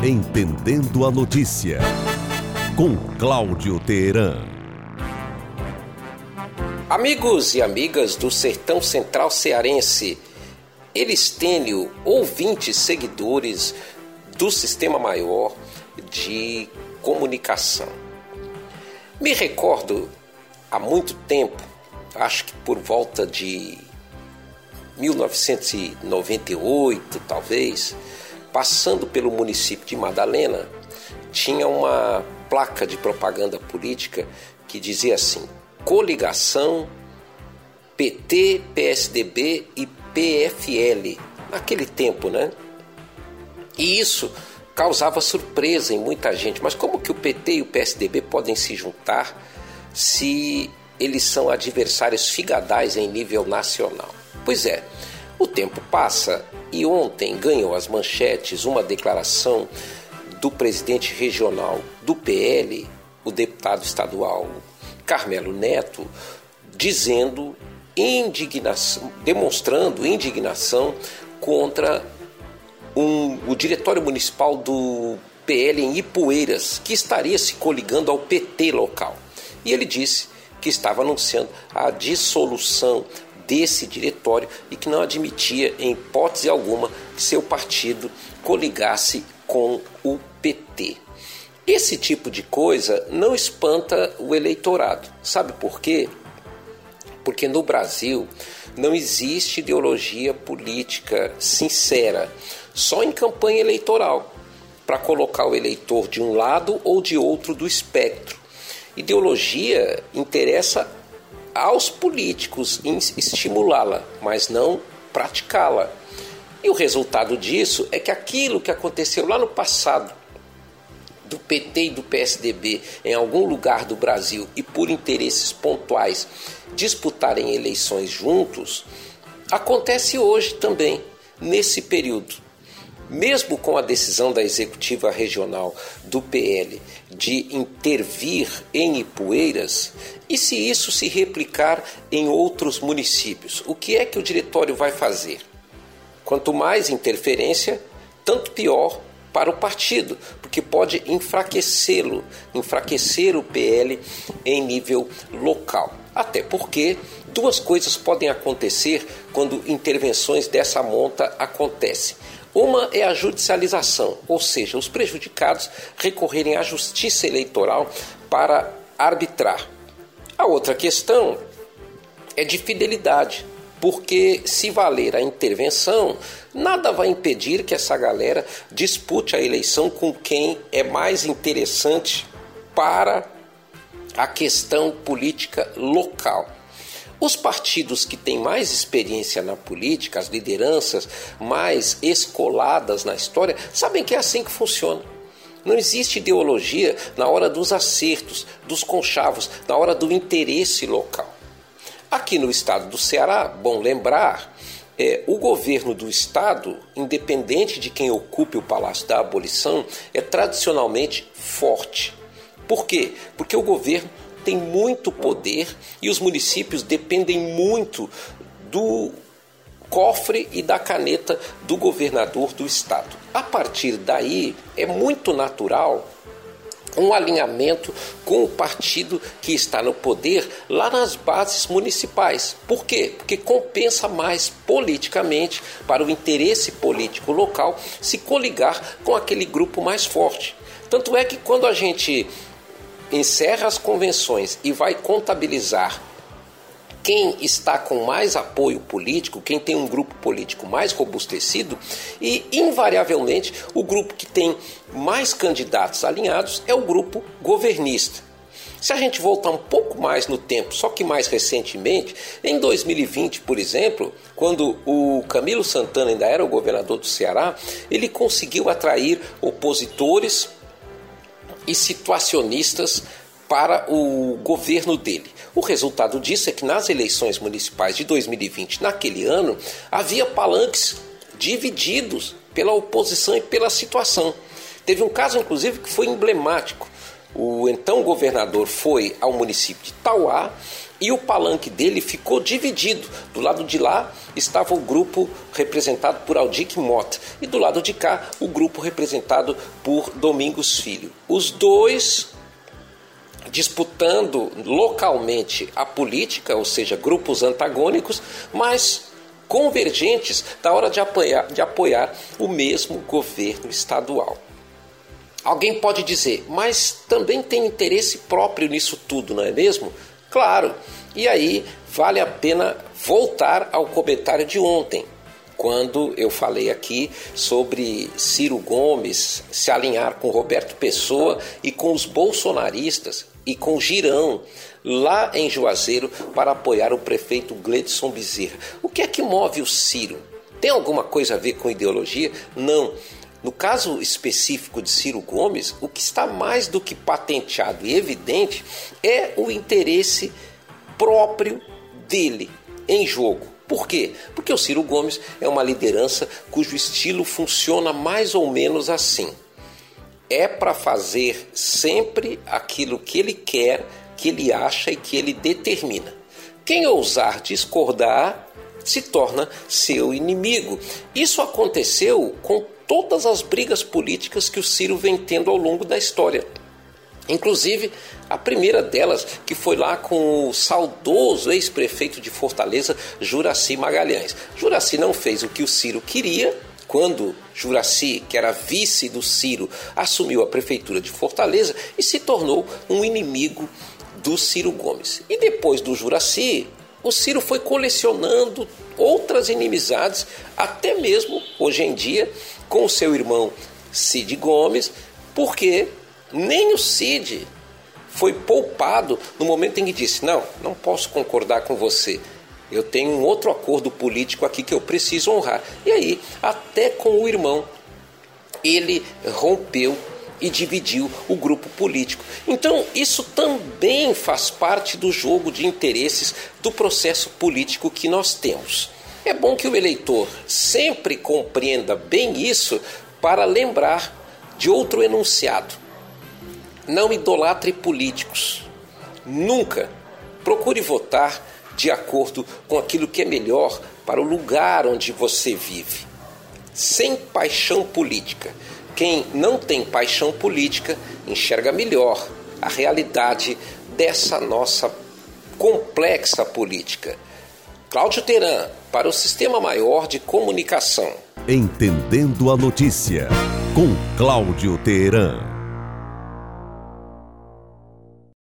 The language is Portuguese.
Entendendo a Notícia, com Cláudio Teheran. Amigos e amigas do Sertão Central Cearense, Elistênio, ouvintes, seguidores do Sistema Maior de Comunicação. Me recordo, há muito tempo, acho que por volta de 1998, talvez, passando pelo município de Madalena, tinha uma placa de propaganda política que dizia assim: coligação PT, PSDB e PFL, naquele tempo, né? E isso causava surpresa em muita gente. Mas como que o PT e o PSDB podem se juntar se eles são adversários figadais em nível nacional? Pois é, o tempo passa e ontem ganhou as manchetes uma declaração do presidente regional do PL, o deputado estadual Carmelo Neto, demonstrando indignação contra o diretório municipal do PL em Ipueiras, que estaria se coligando ao PT local. E ele disse que estava anunciando a dissolução desse diretório e que não admitia, em hipótese alguma, que seu partido coligasse com o PT. Esse tipo de coisa não espanta o eleitorado. Sabe por quê? Porque no Brasil não existe ideologia política sincera, só em campanha eleitoral, para colocar o eleitor de um lado ou de outro do espectro. Ideologia interessa aos políticos em estimulá-la, mas não praticá-la. E o resultado disso é que aquilo que aconteceu lá no passado, do PT e do PSDB em algum lugar do Brasil e por interesses pontuais disputarem eleições juntos, acontece hoje também, nesse período. Mesmo com a decisão da executiva regional do PL de intervir em Ipueiras, e se isso se replicar em outros municípios, o que é que o diretório vai fazer? Quanto mais interferência, tanto pior para o partido, porque pode enfraquecer o PL em nível local. Até porque duas coisas podem acontecer quando intervenções dessa monta acontecem. Uma é a judicialização, ou seja, os prejudicados recorrerem à justiça eleitoral para arbitrar. A outra questão é de fidelidade, porque se valer a intervenção, nada vai impedir que essa galera dispute a eleição com quem é mais interessante para a questão política local. Os partidos que têm mais experiência na política, as lideranças mais escoladas na história, sabem que é assim que funciona. Não existe ideologia na hora dos acertos, dos conchavos, na hora do interesse local. Aqui no estado do Ceará, bom lembrar, o governo do estado, independente de quem ocupe o Palácio da Abolição, é tradicionalmente forte. Por quê? Porque o governo tem muito poder e os municípios dependem muito do cofre e da caneta do governador do estado. A partir daí, é muito natural um alinhamento com o partido que está no poder lá nas bases municipais. Por quê? Porque compensa mais politicamente para o interesse político local se coligar com aquele grupo mais forte. Tanto é que quando a gente encerra as convenções e vai contabilizar quem está com mais apoio político, quem tem um grupo político mais robustecido, e invariavelmente o grupo que tem mais candidatos alinhados é o grupo governista. Se a gente voltar um pouco mais no tempo, só que mais recentemente, em 2020, por exemplo, quando o Camilo Santana ainda era o governador do Ceará, ele conseguiu atrair opositores e situacionistas para o governo dele. O resultado disso é que nas eleições municipais de 2020, naquele ano, havia palanques divididos pela oposição e pela situação. Teve um caso, inclusive, que foi emblemático. O então governador foi ao município de Tauá E o palanque dele ficou dividido. Do lado de lá estava o grupo representado por Aldir Mota e do lado de cá o grupo representado por Domingos Filho. Os dois disputando localmente a política, ou seja, grupos antagônicos, mas convergentes na hora de apoiar o mesmo governo estadual. Alguém pode dizer, mas também tem interesse próprio nisso tudo, não é mesmo? Claro, e aí vale a pena voltar ao comentário de ontem, quando eu falei aqui sobre Ciro Gomes se alinhar com Roberto Pessoa e com os bolsonaristas e com Girão lá em Juazeiro para apoiar o prefeito Gleidson Bezerra. O que é que move o Ciro? Tem alguma coisa a ver com ideologia? Não. No caso específico de Ciro Gomes, o que está mais do que patenteado e evidente é o interesse próprio dele em jogo. Por quê? Porque o Ciro Gomes é uma liderança cujo estilo funciona mais ou menos assim. É para fazer sempre aquilo que ele quer, que ele acha e que ele determina. Quem ousar discordar se torna seu inimigo. Isso aconteceu com todas as brigas políticas que o Ciro vem tendo ao longo da história. Inclusive, a primeira delas, que foi lá com o saudoso ex-prefeito de Fortaleza, Juracy Magalhães. Juracy não fez o que o Ciro queria. Quando Juracy, que era vice do Ciro, assumiu a prefeitura de Fortaleza e se tornou um inimigo do Ciro Gomes. E depois do Juracy, o Ciro foi colecionando outras inimizades, até mesmo hoje em dia, com o seu irmão Cid Gomes, porque nem o Cid foi poupado no momento em que disse, não posso concordar com você, eu tenho um outro acordo político aqui que eu preciso honrar. E aí, até com o irmão, ele rompeu e dividiu o grupo político. Então, isso também faz parte do jogo de interesses do processo político que nós temos. É bom que o eleitor sempre compreenda bem isso para lembrar de outro enunciado. Não idolatre políticos. Nunca procure votar de acordo com aquilo que é melhor para o lugar onde você vive. Sem paixão política. Quem não tem paixão política enxerga melhor a realidade dessa nossa complexa política. Cláudio Teran, para o Sistema Maior de Comunicação. Entendendo a notícia, com Cláudio Teran.